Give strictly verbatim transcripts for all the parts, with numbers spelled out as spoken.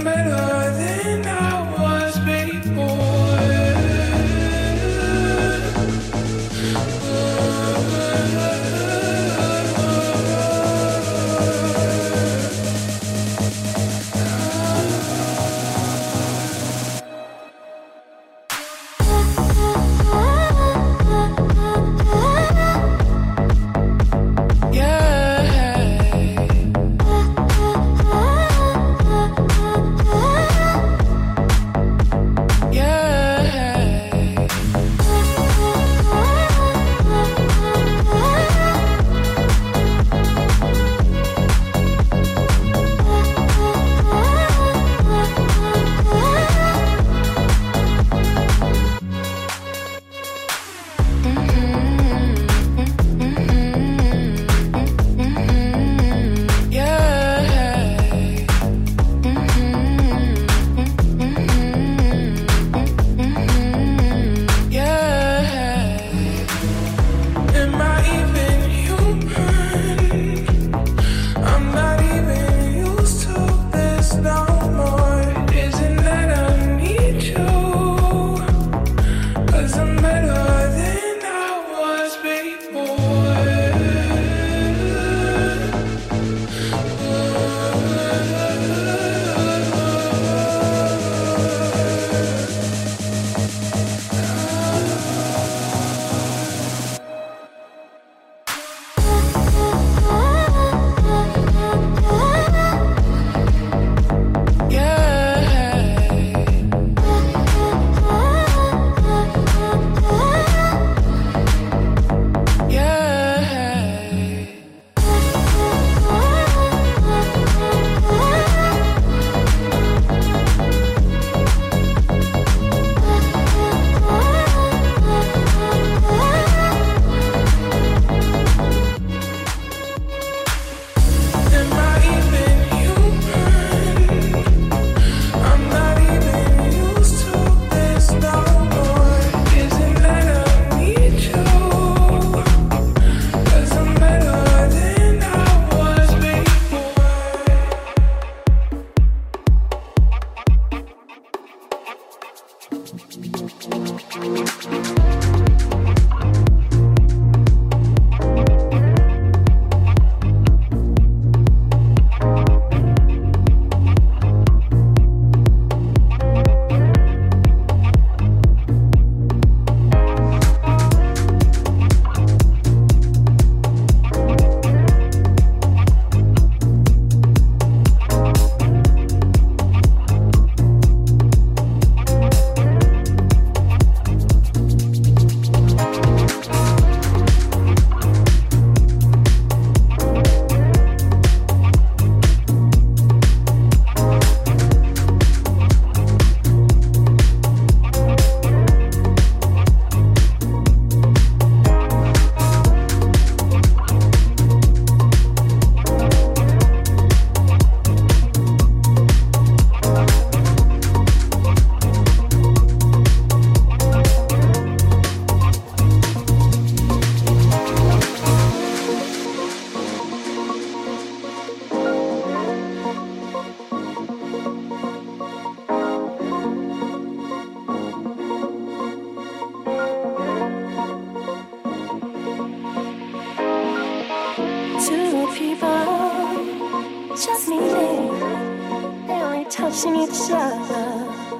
touching each other.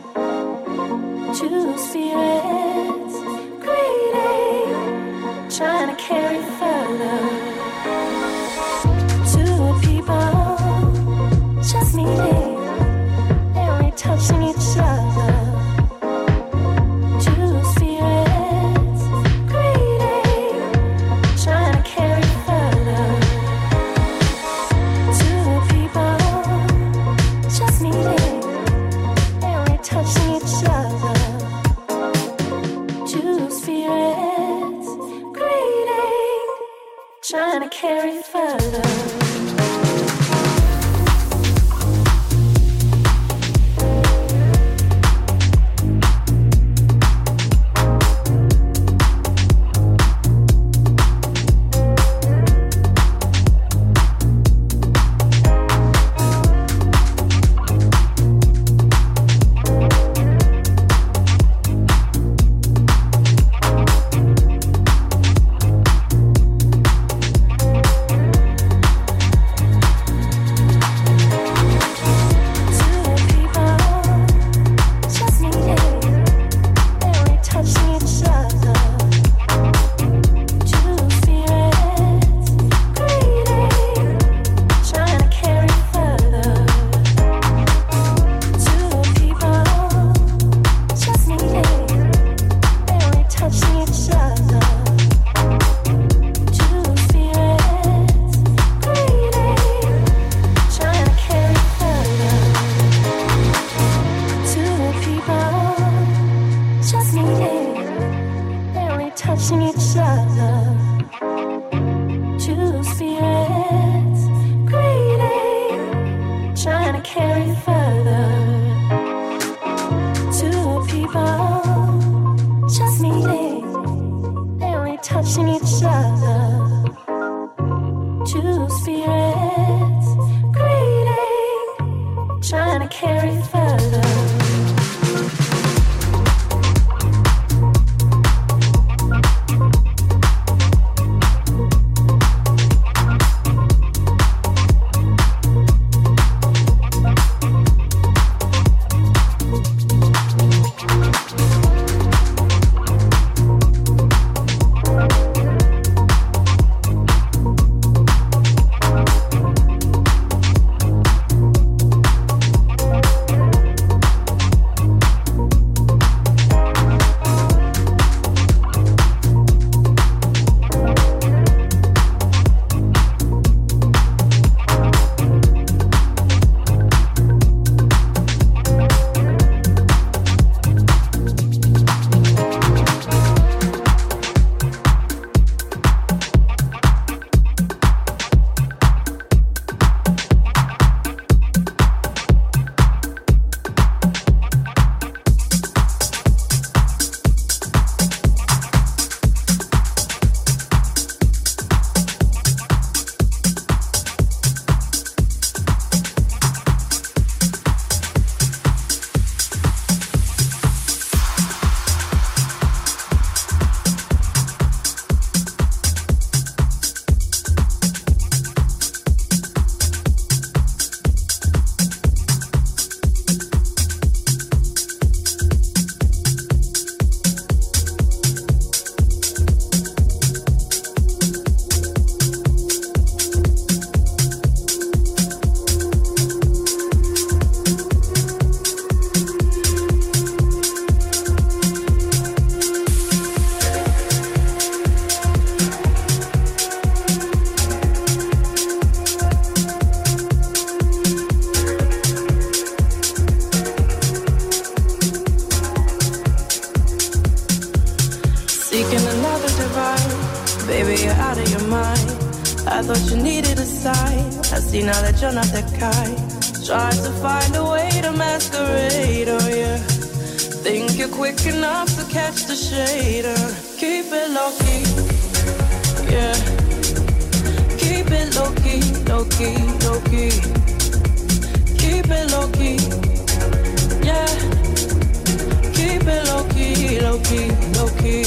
Two spirits greeting, trying to carry further. Two people just meeting, they're only touching each other. Two spirits greeting, trying to carry further. Two people just meeting, they're only touching each other. Two spirits greeting, trying to carry further. I thought you needed a sign. I see now that you're not that kind. Try to find a way to masquerade, oh yeah. Think you're quick enough to catch the shade, uh. Keep it low key, yeah. Keep it low key, low key, low key. Keep it low key, yeah. Keep it low key, low key, low key.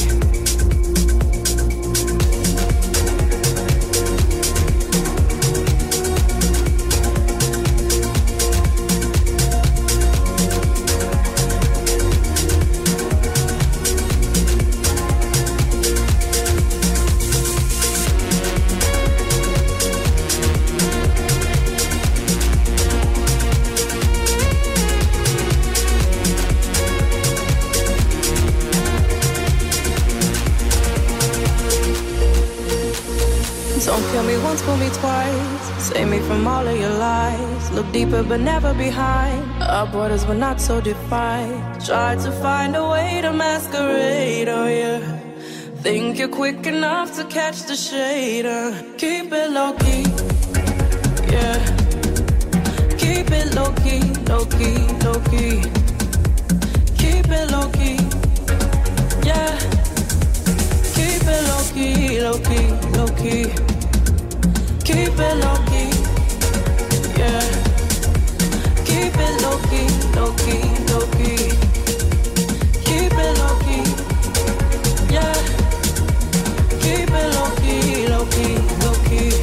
Kill me once, fool me twice. Save me from all of your lies. Look deeper but never behind. Our borders were not so defined. Tried to find a way to masquerade, oh yeah. Think you're quick enough to catch the shade, uh. Keep it low key, yeah. Keep it low key, low key, low key. Keep it low key, yeah. Keep it low key, low key, low key. Keep it low key, yeah. Keep it low key, low key, low key. Keep it low key, yeah. Keep it low key, low key, low key.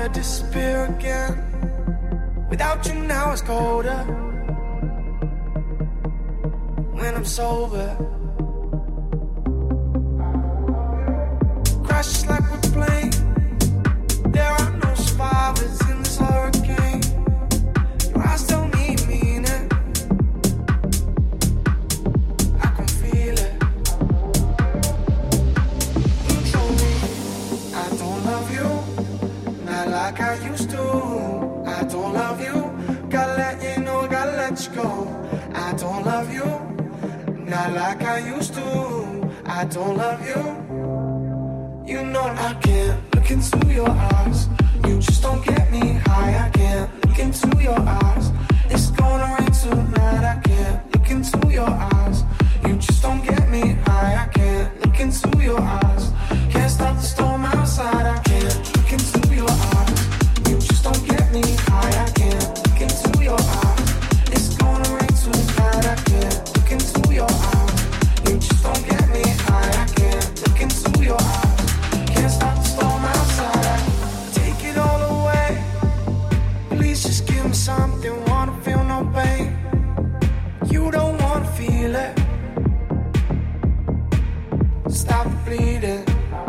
disappear again. Without you now it's colder. When I'm sober, crashes like we're playing. There are no survivors in this hurricane. Your eyes tell me meaning. I can feel it. You told me I don't love you, not like I used to. I don't love you, gotta let you know, gotta let you go. I don't love you, not like I used to. I don't love you. You know I can't look into your eyes. You just don't get me high. I can't look into your eyes. It's gonna rain tonight. I can't look into your eyes. You just don't get me high. I can't look into your eyes. Can't stop the storm outside. I can't look into your eyes. You just don't get me high. I can't look into your eyes. It's gonna rain tonight. I can't look into your eyes. You just don't get me high. I can't look into your eyes. Can't stop the storm outside. Take it all away. Please just give me something. Wanna feel no pain. You don't wanna feel it. Stop the bleeding.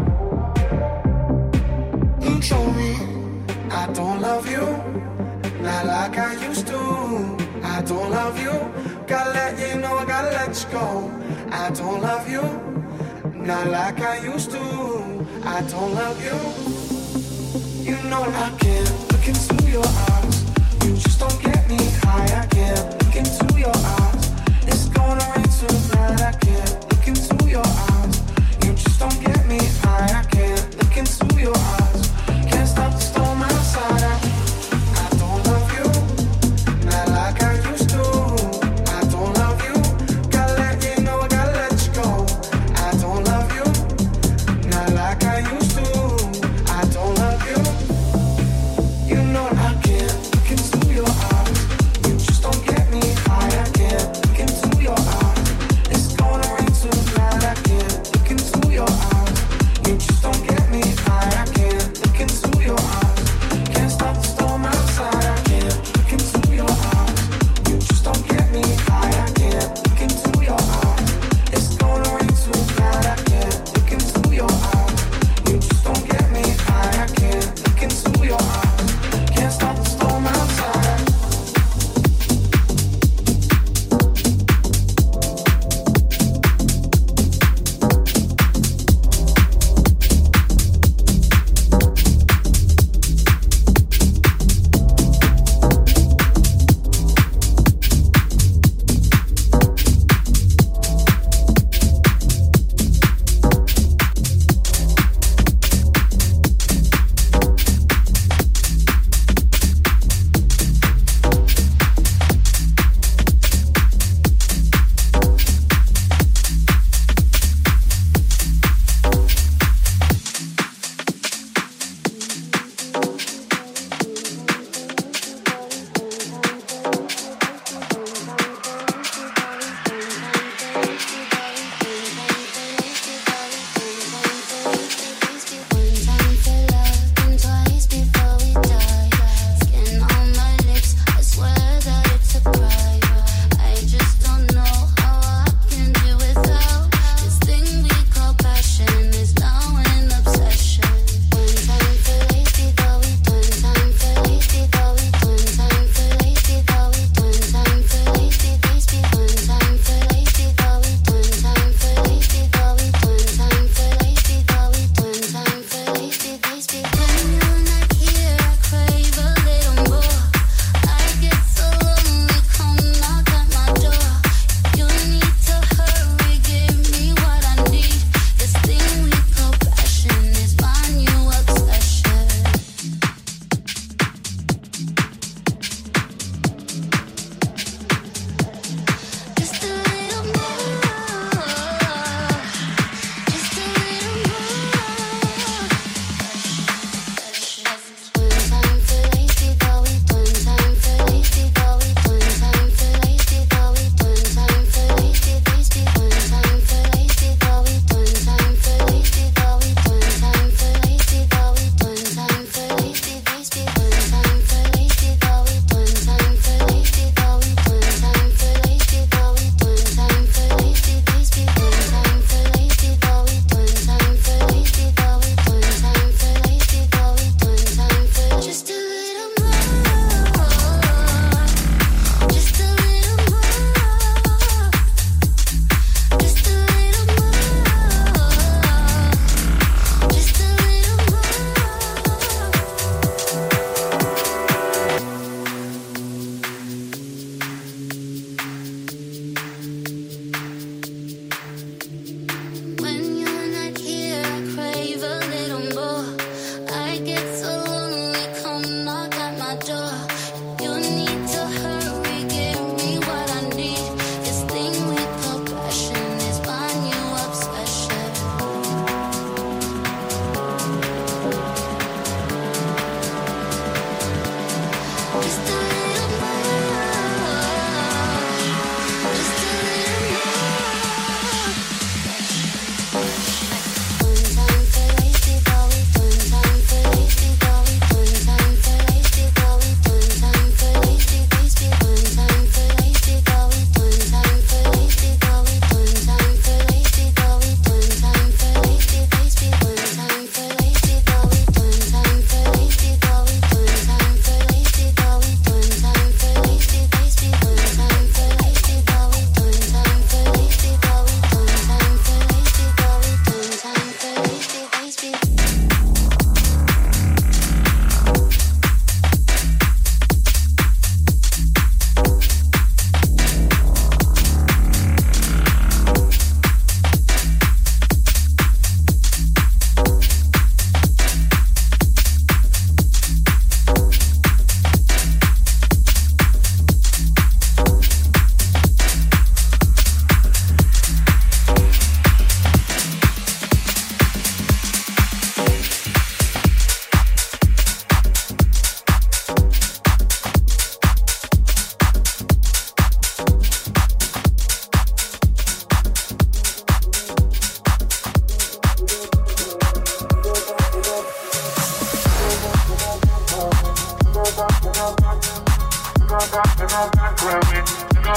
You show me I don't love you, not like I used to. I don't love you, gotta let you know, I gotta let you go. I don't love you, not like I used to. I don't love you. You know I can't look into your eyes. You just don't get me high. I can't look into your eyes. It's gonna rain tonight. I can't look into your eyes. You just don't get me high. I can't look into your eyes. Can't stop the storm outside. I, I don't love you, not like I used to. I don't love you, gotta let you know, I gotta let you go. I don't love you, not like I used to. I don't love you. You know I can't look into your eyes. You just don't get me high. I can't look into your eyes. It's gonna rain tonight. I can't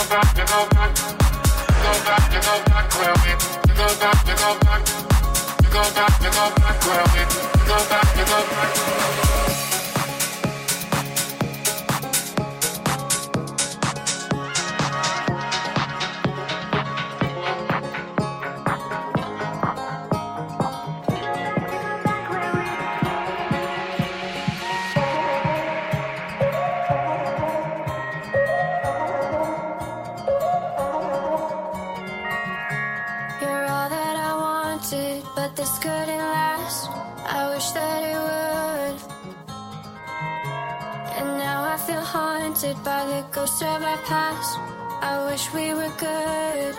By the ghost of our past, I wish we were good.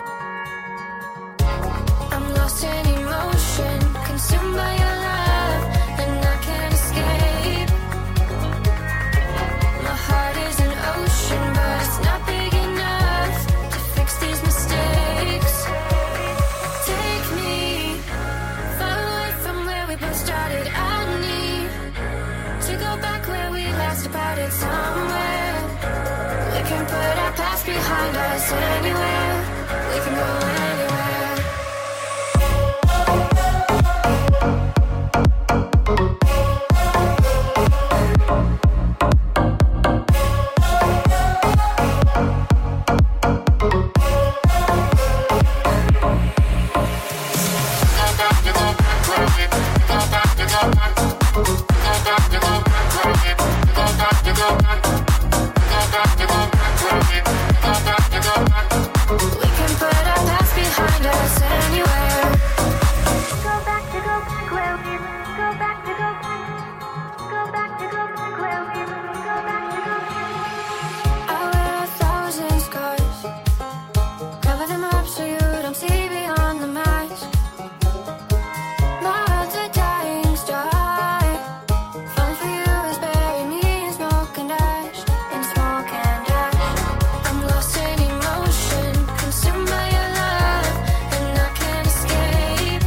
I'm lost in emotion, consumed by your love, and I can't escape. My heart is an ocean, but it's not big enough to fix these mistakes. Take me far away from where we both started. I need to go back where we last departed somewhere. We can put our past behind us anywhere. We can go anywhere. We can put our past behind us anywhere. Go back to go back where we go back to go back. Go back to go back where we go back to go back. I wear a thousand scars. Cover them up so you don't see beyond the mask. My heart's a dying star. Falling for you is bury me in smoke and ash. In smoke and ash. I'm lost in emotion, consumed by your love, and I can't escape.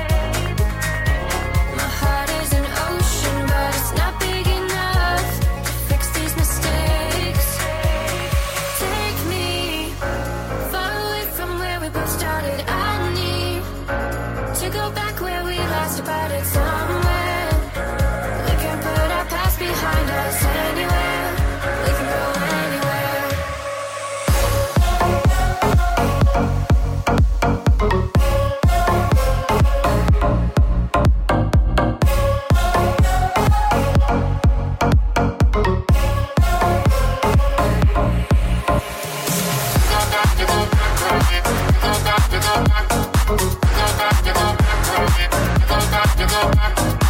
My heart is an ocean, but it's not big enough to fix these mistakes. Take me far away from where we both started. I need to go back where we last departed somewhere. We can put our past behind us anywhere. We can go anywhere. Go back to go back.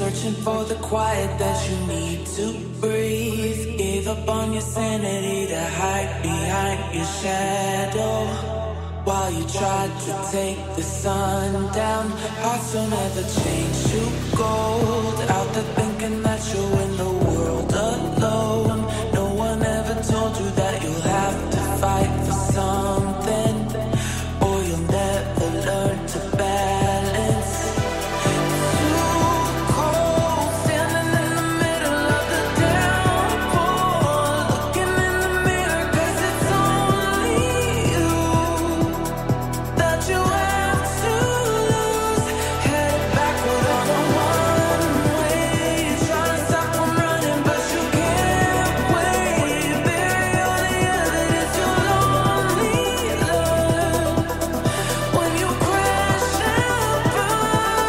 searching for the quiet that you need to breathe. Gave up on your sanity to hide behind your shadow. While you tried to take the sun down, hearts will never change to gold. Out there thinking that you're in the world alone. No one ever told you that you'll have to fight for something, or you'll never learn to balance. Too cold, standing in the middle of the downpour, looking in the mirror 'cause it's only you that you have to lose. Headed backward on a one-way, trying to stop from running, but you can't wait. Bury all the evidence, you'll only learn when you crash and burn.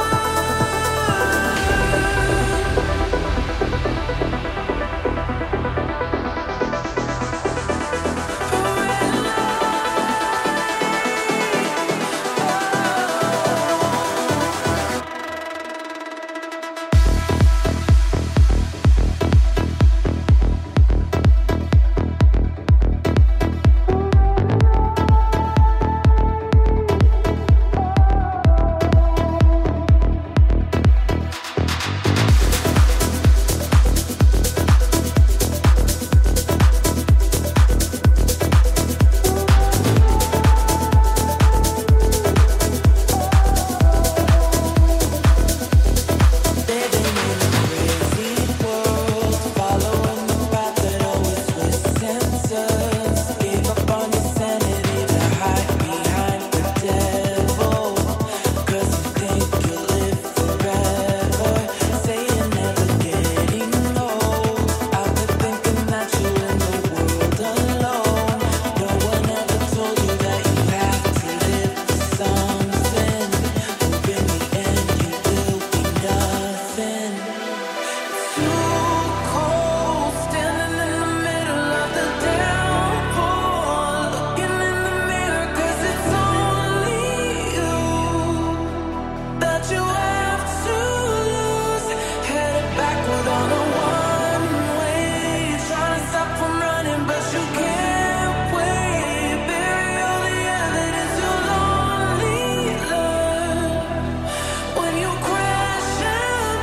Living in a crazy world, following the path that always twists and turns. Gave up on your sanity to hide behind the devil, 'cause you think you'll live forever. Say you're never getting old. Out there thinking that you're in the world alone. No one ever told you that you have to live for something, or in the end you will be nothing. Too cold, standing in the middle of the downpour, looking in the mirror 'cause it's only you that you have to lose. Headed backward on a one-way, trying to stop from running, but you can't wait. Bury all the evidence, you'll only learn when you crash and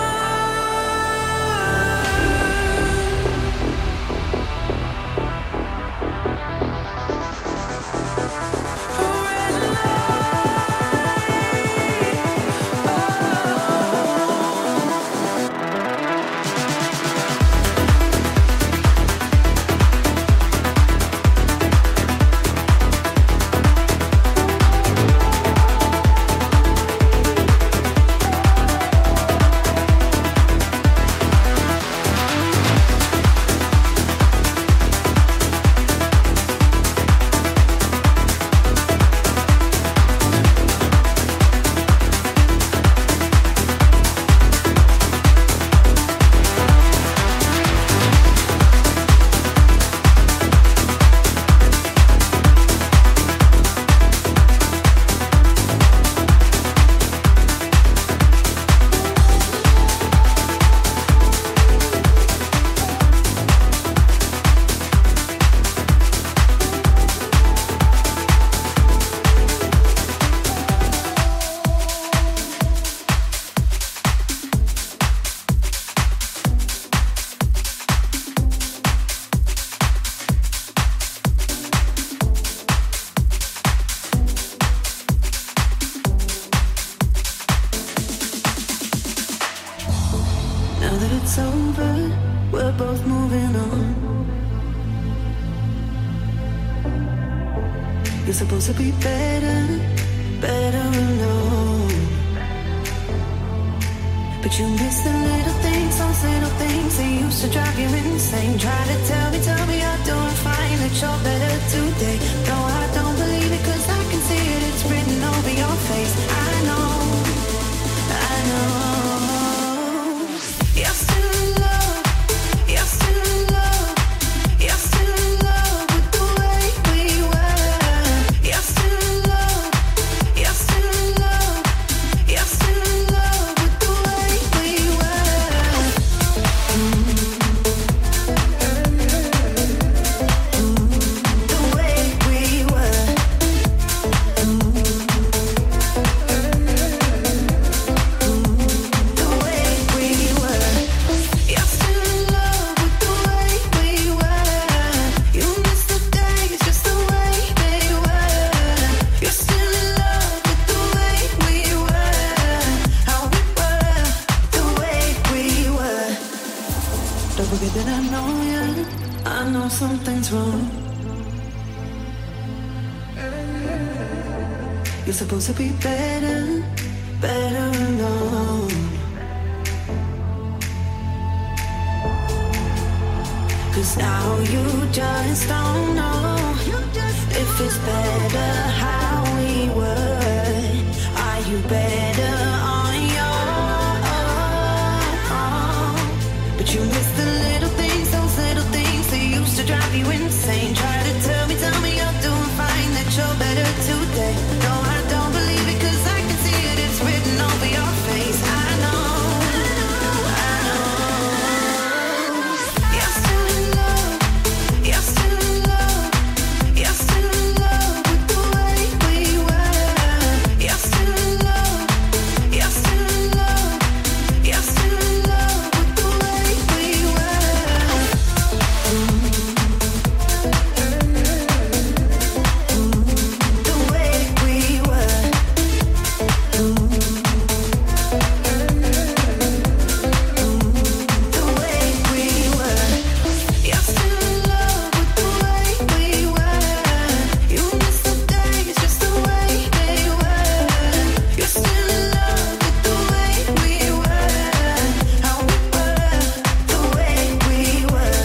now that it's over, we're both moving on. You're supposed to be better, better alone. But you miss the little things, those little things that used to drive you insane. Try to tell me, tell me you're doing fine, that you're better today. No, I don't believe it, 'cause I can see it, it's written over your face. I know, I know. You're still in love, you're still in love, you're still in love with the way we were. You're still in love, you're still in love, you're still in love with the way we were. know something's wrong. You're supposed to be better, better alone. 'Cause now you just don't know if it's better how we were. Are you better on your own? But you miss the little things, those little things that used to drive you insane. Try to tell me, tell me you're doing fine, that you're better today. No, I don't believe it, 'cause I can see it, it's written over your face. I know, I know. You're still in love, you're still in love, you're still in love with the way we were. You're still in love, you're still in love, you're still in love with the way we were. The way we were. The way we were. You're still in love with the way we were. You miss the days just the way they were. You're still in love with the way we were. How we were, the way we were.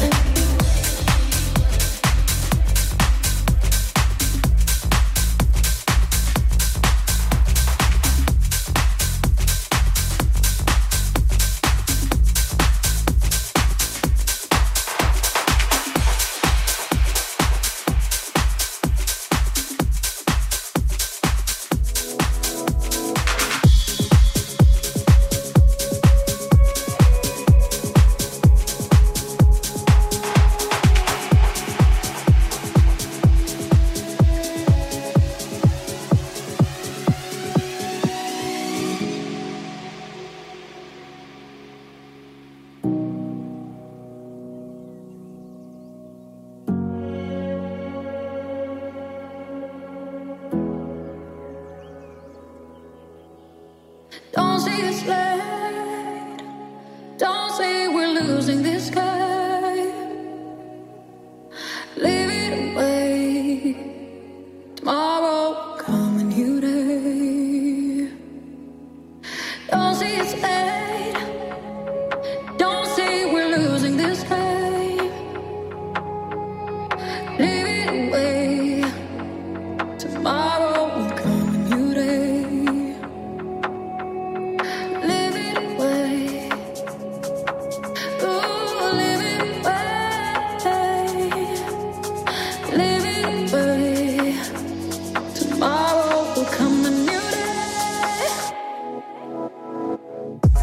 Don't say it's late. Don't say we're losing this game. Leave it away. Tomorrow will come a new day. Don't say it's late. Don't say we're losing this game. Leave it away. Tomorrow will come a new day. Live it away. Ooh, live it away. Live it away. Tomorrow will come a new day.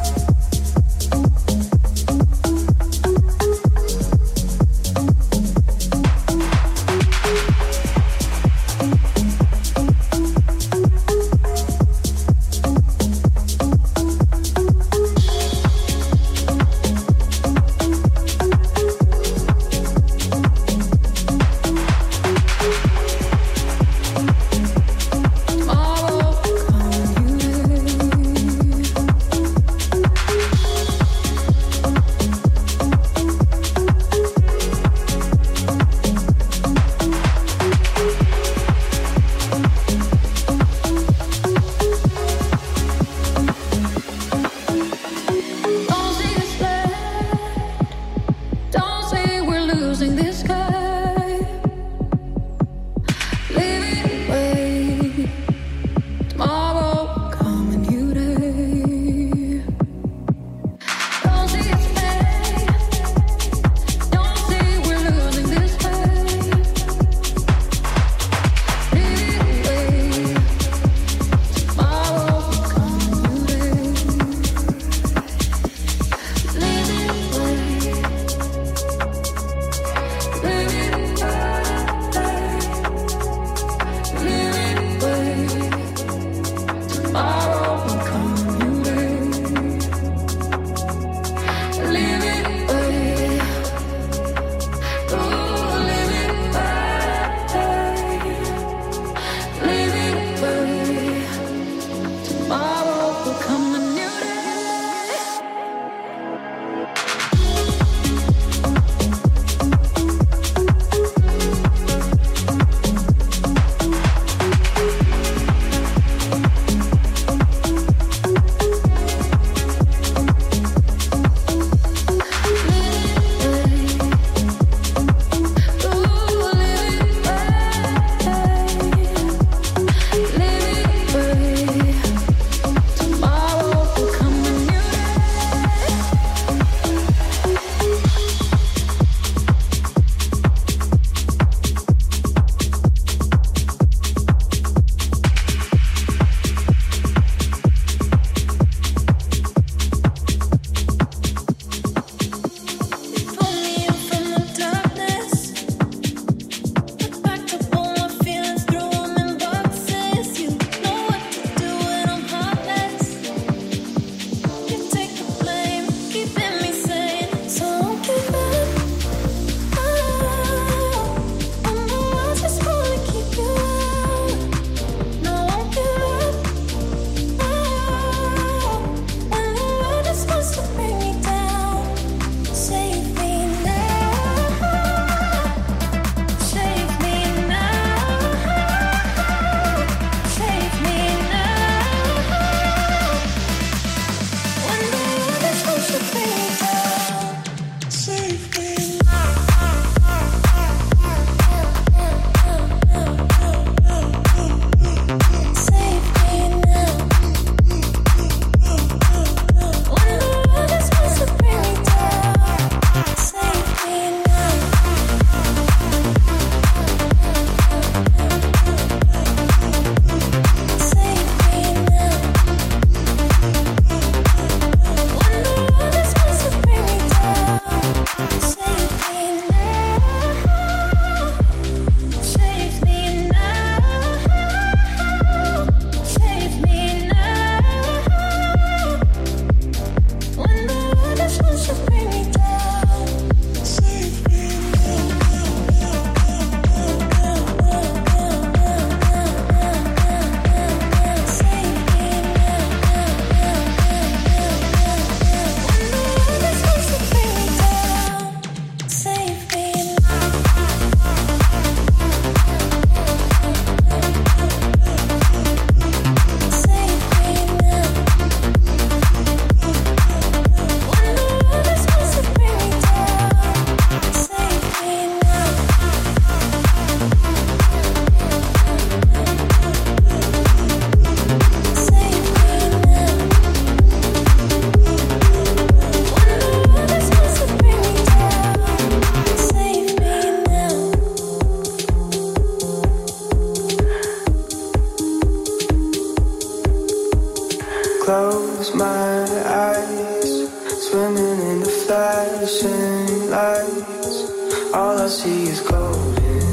close my eyes, swimming in the flashing lights. All I see is golden.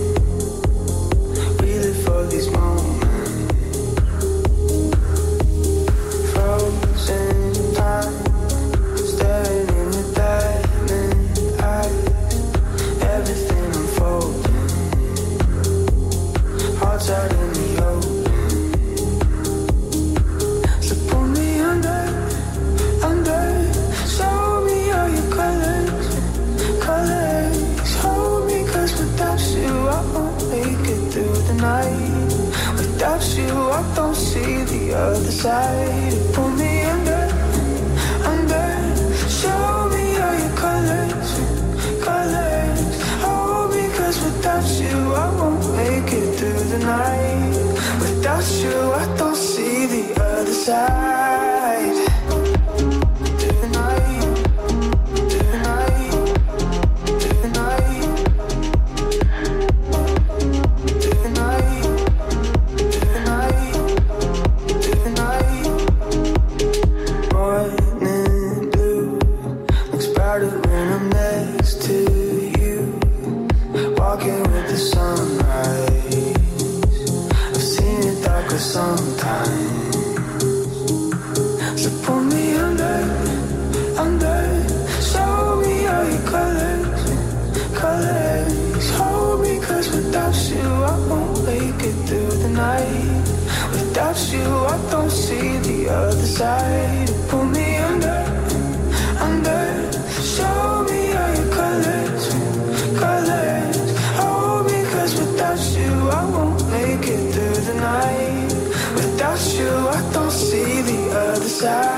We live for these moments. Frozen time, staring in the diamond eyes. Everything unfolding. Hearts out in the open. Without you, I don't see the other side. Pull me under, under. Show me all your colors, colors. Hold me, cause without you, I won't make it through the night. Without you, I don't see the other side. Through the night, through the night, through the night, through the night. Sometimes, so pull me under, under. Show me all your colors, colors. Hold me, cause without you I won't make it through the night. Without you I don't see the other side. Pull me under, under. Show me all your colors, colors. Hold me, cause without you I won't make it through the night. Without you, I don't see the other side.